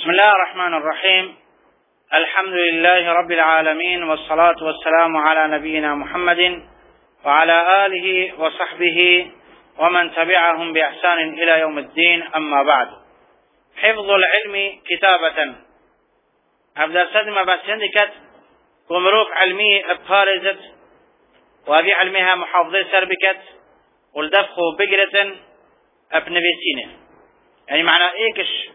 بسم الله الرحمن الرحيم. الحمد لله رب العالمين، والصلاة والسلام على نبينا محمد وعلى آله وصحبه ومن تبعهم بإحسان إلى يوم الدين. أما بعد، حفظ العلم كتابة. أبدأ سدما بس عندك كمروف علمي بخارزت وهذه علمها محافظة سربكت والدفخ بقرة ابنبيسينه، يعني معنى ايكش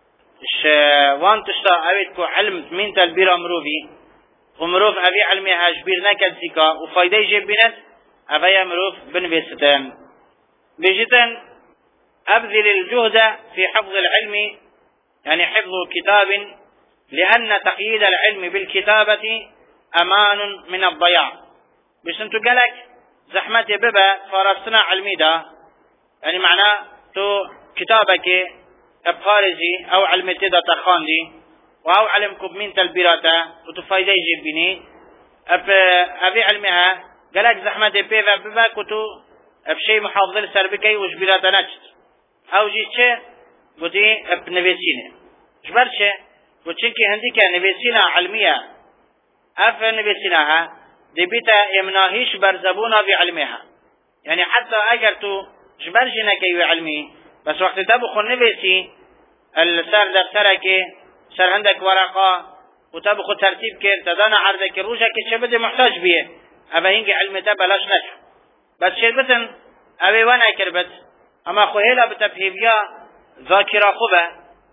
وان تشتا اويدكو علم من تلبير مروفي ومروف ابي علمها جبير نكد زكا وفايده يجيب بنت ابي مروف بنبيستان بجتن ابذل الجهد في حفظ العلم، يعني حفظ كتاب، لان تقييد العلم بالكتابة امان من الضياع. بس انتو قالك زحمتي ببا فرستنا علمي دا، يعني معناه تو كتابك بخارجي او علمتي دا تخاندي او علمكم من تلبيراتا وتفايده يجيبيني ابي علمها قالك زحمتي ببا كتو بشي محافظة سربكي وجبيراتا نجد او جيتش قلتي بنبيسيني جبرش قلتشنكي هنديك نبيسينا علمية اف نبيسيناها دي بيتا امناهيش برزبونا بعلمها، يعني حتى اگر تو جبرجنا كي علمي بس وقت تبخو نبيسي السر دفترك سر عندك ورقة وتبخو ترتيب كير تدانا عرضك روجك شبه محتاج بيه ابا هنجي علمتا بلاش نجح بس شربتن ابي وانا كربت اما خوهيلا بتفهيبيا ذاكرة خوبة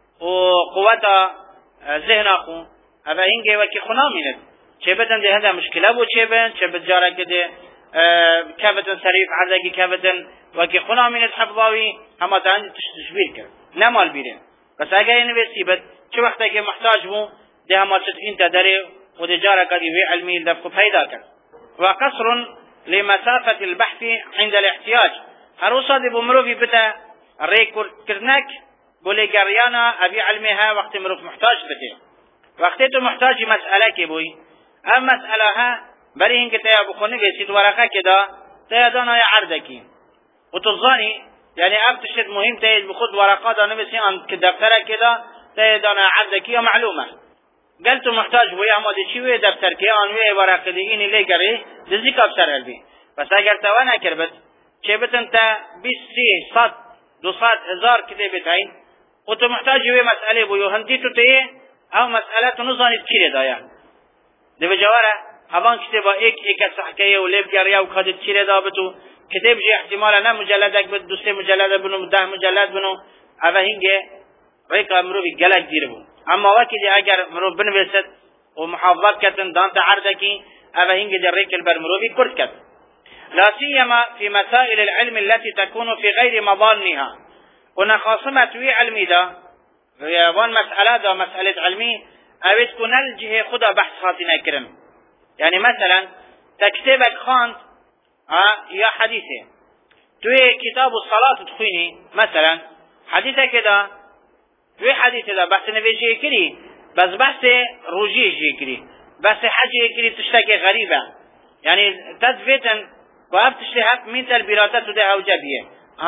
وقوة ذهن اخو ابا هنجي وكي خنامينت چبتن ده هذا مشكلة بو چبت جارك ده كفتن سريف عرضك كفتن وكي خنا من الحفظاوي اما تان تشبير كر نمال بيرين بس اگر ينويسي بد چه وقت اگر محتاج بو ده اما تشتين تدري وده جارك دي في علمي دفق فايدا كر. وقصر لمسافة البحث عند الاحتياج، هروسا دي بمروفي بتا ريكور كرنك بولي قريانا ابي علمها وقت مروف محتاج بته وقت تو محتاج مسألة كي بوي ام مسألة ها بري هنك تيا بخوني بيسيد ورقة كده تيا دانا يا عردكي وتظاني يعني ابتشد مهم تيا بخود ورقة دانا بيسي عن دفترة كده تيا دانا عردكي ومعلومة قلت محتاج بوي اما دي شوية دفتر كي انوية ورقة دي اني لي قري دزيك ابسر قلبي بس اگر توانا كربت شبت انت 20 100 200 1000 كده بتاين وتو محتاج بوي مسألة بوي هنديتو تيه او مسألة نظاني تكيري دايا دي بجوارة هبان كتابا ایک صحكية وليب قرية وخدت تشيري دابتو كتاب جي احتمالا نا مجلدك بد 2 مجلد بنو 10 مجلد بنو اوه هنگه ريكا مروفي قلق دير بو اما واكي دي اگر مروف بنويست ومحافظات كتن دانت عردكي اوه هنگه دي ريكا البر مروفي كرد كت، لا سيما في مسائل العلم التي تكون في غير مظانها. كنا خاصمة وي علمي دا وان مسألة دا مسألة علمي او تكون الجهة خدا بحث خاطنا كرم، يعني مثلا تكتبك خانت يا حديثة توي كتاب الصلاة تخويني مثلا حديثة كده توي حديثة ده بحث نبيجي كري بس بحث روجي جيكري بس حاجة كري تشتكي غريبة، يعني تدفيتا وابتشتي حق من تلبيراتات ده او جابية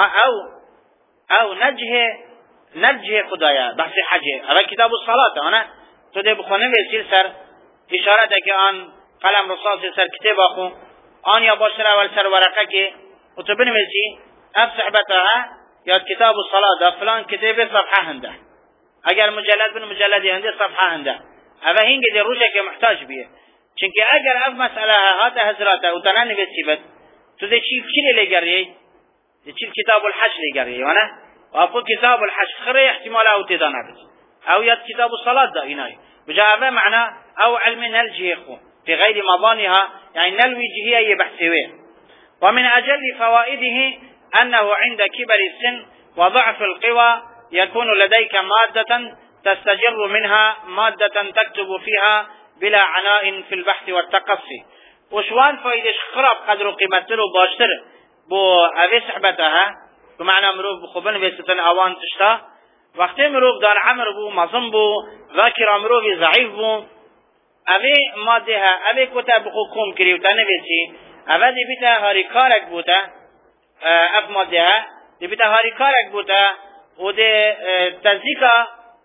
او نجه خدايا بحث حاجة او كتاب الصلاة انا تو ده بخونه ویسیل سر اشارت که آن قلم رصاص سر کتاب آخو آن یا باشر اول سر ورقه که و تو بنویسی اف صحبتها یا کتاب الصلاة ده فلان کتاب صفحه هنده اگر مجلد بن مجلدی هنده صفحه هنده اوه هنگه ده روشه که محتاج بیه چونکه اگر اف مسئله هات حضراته و تنه نویسی بد تو ده چی لگریه ده چی کتاب الحج لگریه وانا و اپو کتاب الحج خره احتمال او تدانه بد او يد كتاب الصلاة ده هناي بجاء معنى او علم نلجه في غير مضانها، يعني نلوي جهية بحثوية. ومن اجل فوائده انه عند كبر السن وضعف القوى يكون لديك مادة تستجر منها مادة تكتب فيها بلا عناء في البحث والتقصي. وشوان فايدش خراب قدر قيمته باشتر بو اوي صحبتها بمعنى مروف بخوبن بيستن اوان تشتا وقتی مروف دار عمر بو مظم بو ذاکر مروفی ضعیف بو اوی ماده ها اوی کتا بخو کم کری و تا نویسی اوی دی بیتا هاری کارک بوتا اف ماده ها دی بیتا هاری کارک بوتا و دی تزدیکا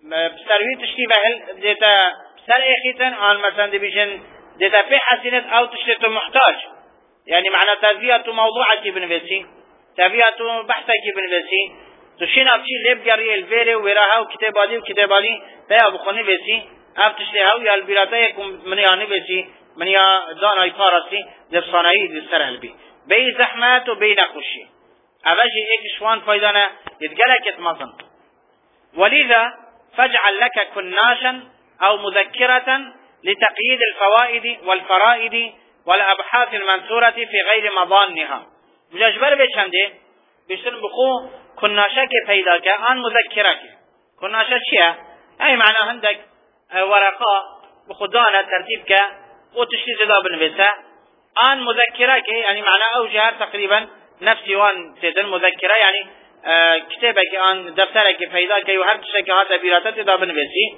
سروی تشتی بهل دیتا سر اخیتن آن مثلا دبیشن دیتا في حسنت او تشتت محتاج يعني معنى تذبية موضوعك بنفسي تذبية بحثك بنفسي تشين ابشي لب جري الفيري وراها وكتابالي وكتابالي تيا بخوني بسي اب تشتهاو يا البيراتا يكون منياني بسي منيا داناي فارسي دب صناعي دب سرهل بي بي زحمات وبي نقوشي أبجي إيك شوان فايدانا يتقلك يتمظن ولذا فاجعل لك كناشا أو مذكرة لتقييد الفوائد والفرائد والأبحاث المنثورة في غير مظانها مجاجبر بيشنده بيشتر بخو كناشا كفايداك آن مذكرك كناشا شيء أي معنى عندك ورقاء بخدانا ترتيبك وتشتي زدا بنفسه آن مذكرك يعني معنى أوجهر تقريبا نفسي وان تدن مذكرة يعني كتابك آن دفترك فايداك وهر تشتك هاتا بيراتا تدا بنفسي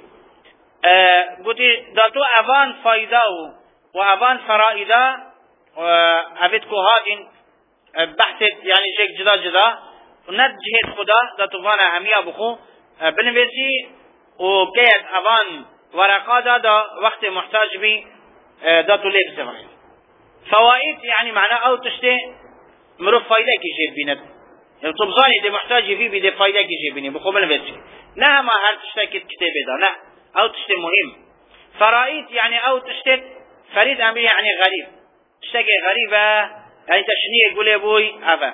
قلتي داتو أفان فايدا وأفان فرائدا أبتكو هادين بحثت يعني شيء جدا جدا ونجهد خدا داتو فانا همية بخو بنفسي وكيت أفان ورقا دا وقت محتاج بي داتو ليك سفر فوائد يعني معنى أو تشتي مروف فايدة كيجيب بيند يعني طبزاني دي محتاج فيه بيدي فايدة كيجيب بيني بخو بنفسي لا ما هل تشتكي كتابي دا لا أو تشتي مهم فرائد يعني أو تشتي فريد أمري يعني غريب تشتكي غريبة يعني تشنيه يقول أبوي أبا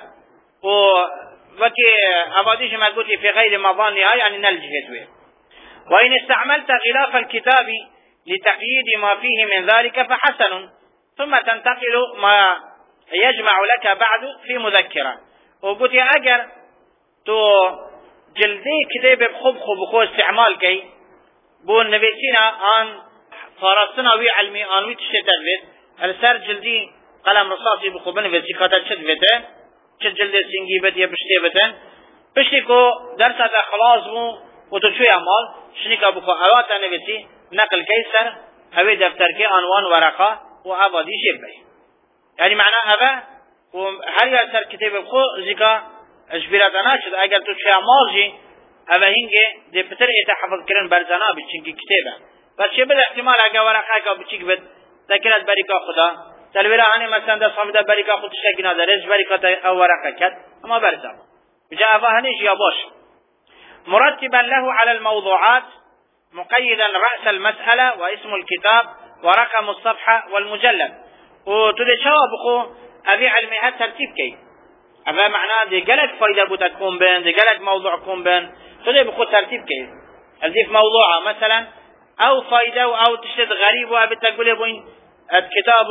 وكي أباديش ما قلت في غير مظانها يعني نلجهد وإن استعملت غلاف الكتاب لتقييد ما فيه من ذلك فحسن ثم تنتقل ما يجمع لك بعد في مذكرة وقلت يا أجر تو جلدي كتاب بخو استعمال كي بون نبيتنا عن فارسنا وي علمي عن وي تشتدفت السر جلدي قلم رصاصي بخو بنفسي قطع تشتدفته چه جلدي سنگي بت يا بشتبتن بشتكو درس خلاص بو وتشوي اعمال شنيكا بخو اوات نبيتي نقل كيسر هوي دفتر كي عنوان ورقه وابادي شبه يعني معناه هذا وهل يسر كتاب بخو زكا اجبرت انا شد اگر تو شي اعمال جي هذا هنگه دي بتر يتحفظ كرن برزنا بچنگي كتابه بس شبه احتمال اگر ورقه کا بچيك بد ذكرت بريكا خدا تلويرا هاني مثلا ده صفده بريكا خود تشكي نادرز بريكا او ورقه كد اما برزا جاء فهنيش يا باش مرتبا له على الموضوعات مقيدا رأس المسألة واسم الكتاب ورقم الصفحة والمجلد وتدي شواب بخو أبي علمها ترتيب كي أبا معناه دي قلت فايدة بتكون بين دي قلت موضوع كون بين تدي بخو ترتيب كي أضيف موضوعة مثلا أو فايدة أو تشتد غريب وأبي تقول يبوين الكتاب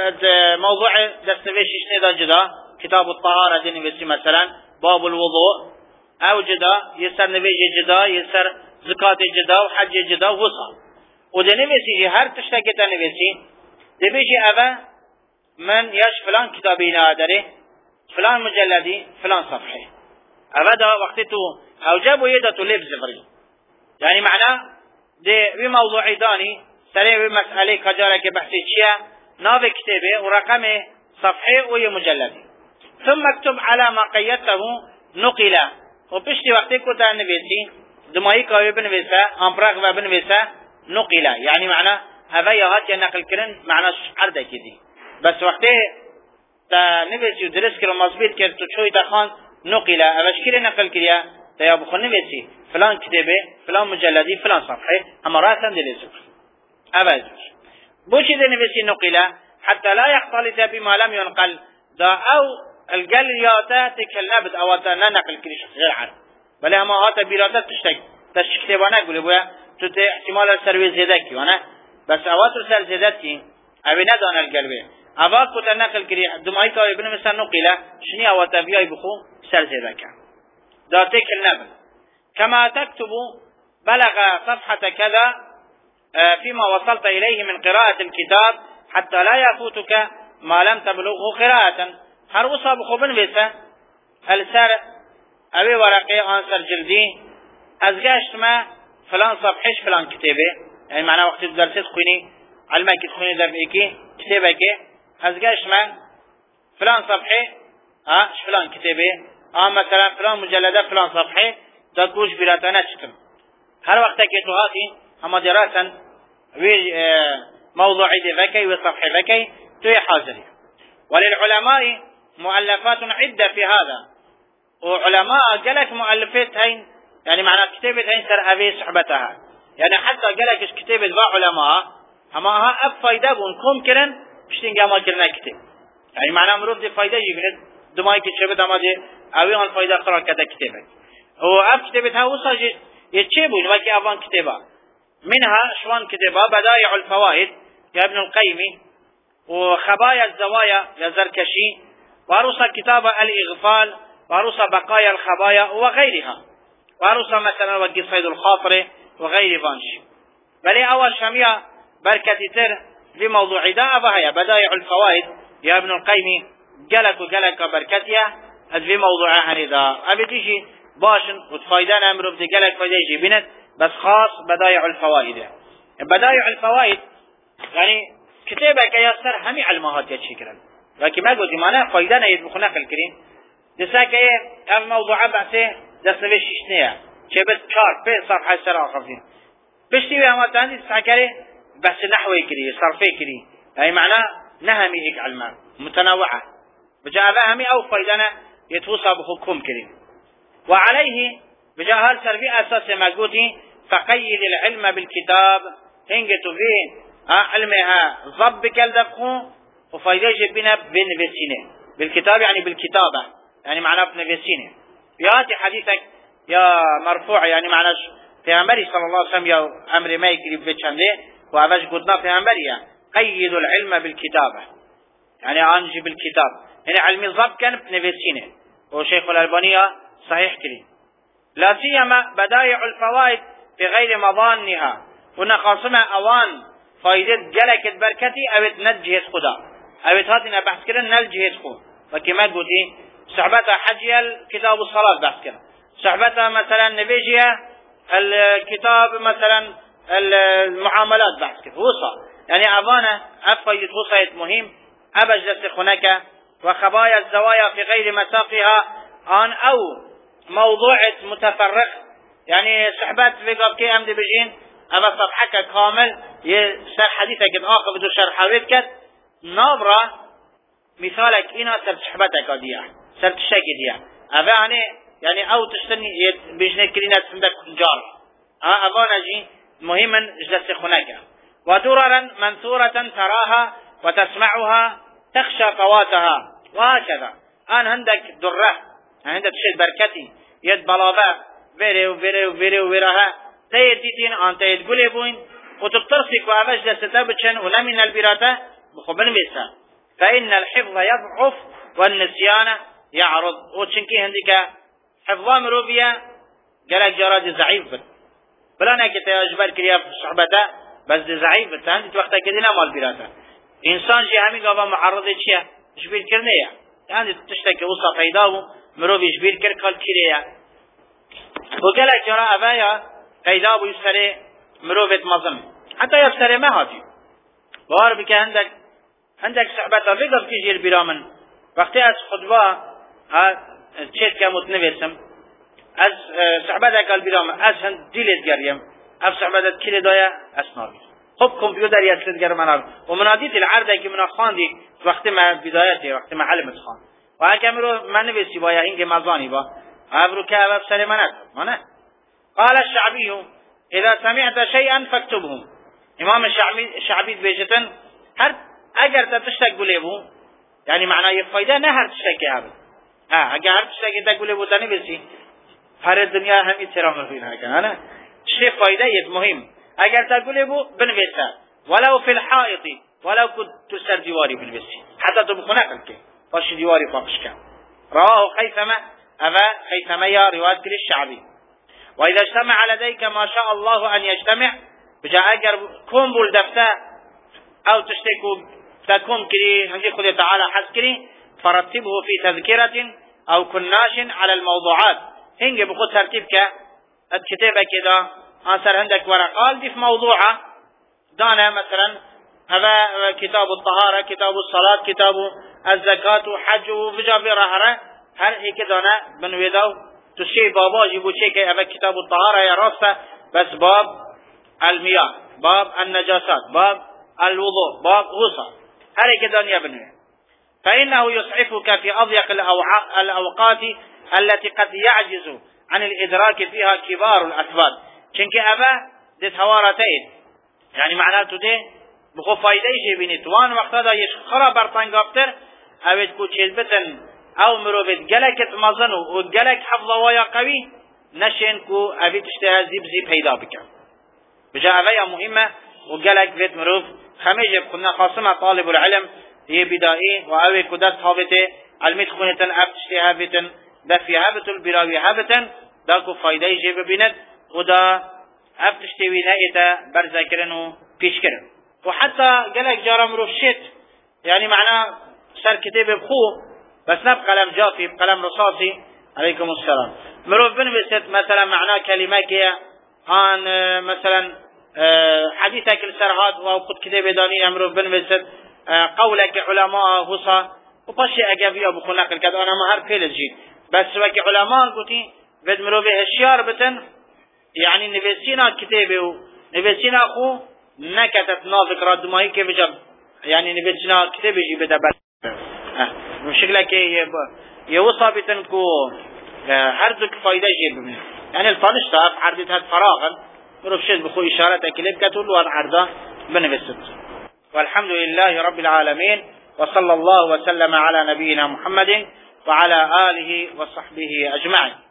موضوع دستويش شنيدا جدا كتاب الطهارة ديني بسي مثلا باب الوضوء أو جدا يسر نبيجي جدا يسر زكاة جدا وحج جدا ووصى وده نبيسي هر تشتكتا نبيسي ده بيجي أبا من يش فلان كتابينا داره فلان مجلدي فلان صفحة أبا ده وقتتو أو جابوا يدتو لب زفري يعني معناه ده بموضوع داني سريع بمسألة كجارة بحثي شيء ناف كتابه ورقم صفحة وهي مجلدي ثم اكتب على ما قيدته نقل وبشتي وقتي كتا نبيسي دمائي كاوي بنويسا امبراغ و بنويسا نقل يعني معنى هذا يهات نقل كرن معنى عرضه كدي بس وقتي تا نبيسي درس كرو مظبوط كر تو شوي تخان نقل اوشكير نقل كريا تا يا بخون نبيسي فلان كتابه فلان مجلدي فلان صفحه اما راسا دليسو ابد بوشي دي نبيسي نقل حتى لا يختلط بما لم ينقل دا او القلياتا تكلبت او تا نقل كريش غير عرض بله اما هات بیراتا تشکتبانه گوله بویا تو ته احتمال سروی زیده کی وانا بس اوات رو سر زیده کی اوی ندان الگلوه اوات کتا نقل کری دمائی که ابن مثلا نقیله شنی اوات بیای بخو سر زیده که داتك النبل كما تكتب بلغ صفحة كذا فيما وصلت إليه من قراءة الكتاب حتى لا يفوتك ما لم تبلغه قراءة هر وصاب خوبن بيسا السر اوی ورقه آنسر جلدی از گشت ما فلان صفحش فلان کتابه يعني معنى وقت درس تخوني علمك تخوني در ایکی کتابه که از گشت ما فلان صفحه فلان کتابه مثلا فلان مجلده فلان صفحه داد بوش براتانه چکم هر وقت که تو هاتی اما دراسا موضوعي ذكي وصفحي ذكي توي حاضري. وللعلماء مؤلفات عدة في هذا، وعلماء قالك مؤلفات هين يعني معنى كتابة هين سر أبي صحبتها، يعني حتى قالك كتابة با علماء اما ها اب فايدة بون كوم كرن بشتين قاما كرنا كتاب، يعني معنى مروف دي فايدة يبند دمائي كتابة اما دي اوي هن فايدة قرار كده كتابة و اب كتابة ها وصا يتشيبون وكي افان كتابة منها شوان كتابة بدائع الفوائد يا ابن القيم، وخبايا الزوايا يا زركشي، وعروسة كتابة الإغفال، وعروسة بقايا الخبايا وغيرها، وعروسة مثلا وقي صيد الخاطر وغير فانش. بل أول شمية بركة تر بموضوع دا أبهايا بدائع الفوائد يا ابن القيم قلق بركتها في موضوعها هندا أبي تيجي باشن وتفايدان أمر بدي قلق فايدة يجي بنت بس خاص بدائع الفوائد. بدائع الفوائد يعني كتابك يسر همي علمات يتشكرا، لكن ما قلت معناه فايدانا يدبخنا في الكريم دساك ايه الموضوع بعثه دس نوش شنيا چه بس كار في صفحة سر آخرين بشتي بها تاني تساكري بس نحوي كري صرفي كري، يعني معناه نهمي هيك علماء متنوعة بجاء همي او فايدانا يتوصى بحكم كريم. وعليه بجاء هالسر في اساس ما قلتي فقيد العلم بالكتاب هنجتو فيه علمها ضب كالدفخو وفايدة جبنا بنفسينه بالكتاب يعني بالكتابة يعني معناه بنفسينه. ياتي حديثك يا مرفوع يعني معناه في أمري صلى الله عليه وسلم يا أمر ما يقرب بيتشنده وأباش قلنا في أمري قيد العلم بالكتابة يعني أنجي بالكتاب يعني علم الضب كان بنفسينه. وشيخ الألبانية صحيح كلي لا سيما بدائع الفوائد في غير مظانها ونخاصمها أوان فايدة جلك بركتي او نجهز خدا او هاتنا بحث كرن نلجهز خو. وكما قلتي صحبتها حجية كتاب الصلاة بحث كرن، صحبتها مثلا نبيجية الكتاب مثلا المعاملات بحث كرن وصا يعني ابانا افايد وصايت مهم ابجلس هناك. وخبايا الزوايا في غير مساقها ان او موضوع متفرق يعني صحبات في قبكي امد بجين اما صفحك كامل يسر حديثك اخر بدو شرح حويتك نابرا مثالك انا سر صحبتك ديا سر تشتك ديا ابا يعني او تشتني بجنة كرينات عندك جار ابانا جي مهما جلس خناك. ودررا منثورة تراها وتسمعها تخشى فواتها وهكذا. ان عندك دره عندك شيء بركتي يد بلابا بيري وبيرها تيدين ان تيد قلبوين وتبترسك وابجل ستابتشن ولمن البراته بخبن بيسا فإن الحفظ يضعف والنسيان يعرض. وشنكي هندك حفظا مروبيا قالك جراد ضعيف بلانا كتا اجبار كريا في صحبته بس ضعيف عندك وقتا كدنا مال براته انسان جي همي قابا معرضه چيه جبير كرنيا يعني تشتكي وصا فيداو مروبي جبير كركال كريا وقالك جرا ابايا فيداو يسري مروفت مظلم حتى يفسر ما هاتي بار بك عندك صحبتها فقط تيجي البرامن وقتی از خطبه چیت که متنویسم از صحبتك البرامن از هند دیلت گریم اف صحبتت کلی دایا اسنابی خب کمپیوتر یسلت گرم منار و منادیت العرده که من خواندی وقتی ما بدایتی وقتی ما علمت خوان و حکم رو من نویسی بایا اینکه مزانی با ابرو که افسر منه قال الشعبي اذا سمعت شيئا فاكتبه. امام الشعبي بيجتن هر اگر تشتك بليبو يعني معناه يفايده نه هر تشتك هذا اگر هر تشتك تقول بو تاني بسي هر الدنيا هم احترام فينا كان انا شيء فايده يد مهم اگر تقول بو بنويسا ولو في الحائط ولو كنت تسر ديواري بالبسي حتى تبخنا كلك فاش ديواري فاقشك. رواه خيثمة يا روايه الشعبي. وإذا اجتمع لديك ما شاء الله أن يجتمع بجاء أجر كون بالدفتا أو تشتكوا تكون كري هنجي خذ تعالى حسكري فرتبه في تذكرة أو كناش على الموضوعات هنجي بخذ ترتيبك الكتابة كذا أنصر عندك ورقال دي في موضوعة دانا مثلا هذا كتاب الطهارة كتاب الصلاة كتاب الزكاة وحج وفجاب رهرة هل هيك دانا بنويداو تشي بابا جيبو شيء كي أبا كتاب الطهارة يا راسة بس باب المياه، باب النجاسات، باب الوضوء، باب غسل، هر دنيا بنوه. فإنه يسعفك في أضيق الأوقات التي قد يعجز عن الإدراك فيها كبار الأسباب. چونك أما دي توارتين يعني معناته دي بخو فايده شي بینید وان وقتا دا یش خرا برطنگابتر اوید کو چیز بتن او مروبت گلکت مزن و گلک حفظ وایا قوی نشین کو اوید اشتها زیب پیدا بکن بجا اویا مهمه و گلک وید مروب خمیجب خودنا خاصمه طالب العلم یه بدایی و اوی کدست حابته علمت خونتن افتشتها بتن دفیها بتن براویها بتن دا کو فایده شي ببیند و دا افتشتوی نایتا برذکرن و پیش کرن. وحتى قالك جارم رفشت يعني معناه سر كتاب بخوه بس نب قلم جافي بقلم رصاصي عليكم السلام مروف بنبست مثلا معناه كلمة كيا عن مثلا حديثك السرهاد وقد كتاب داني مروف بنبست قولك علماء هصا وبشي أجابي أبو خناق الكذا أنا ما هر فيل الجي بس وكي علماء قلتي بد مروف هشيار بتن يعني نبسينا كتابه نبسينا أخوه نكتت نافق رادمائي كيف جب يعني نبتنا كتابي جي بدا بشكل كي يوصى بتنكو هرزك فايدة جيب منه يعني الفانش تاف عرضتها فراغا ورفشت بخو إشارة كليب كتول وان عرضة بنفسد. والحمد لله رب العالمين وصلى الله وسلم على نبينا محمد وعلى آله وصحبه أجمعين.